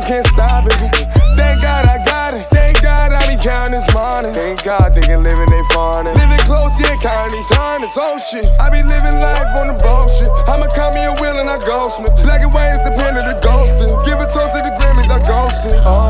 can't stop it. Thank God I got it. Thank God I be counting this money. Thank God they can live in they fawnin'. Living close, yeah, counting these hundreds. Oh shit, I be living life on the bullshit. I'ma call me a wheel and I ghostman. Black and white is the pen of the ghosting. Give a toast to the Grammys, I ghostin'. Oh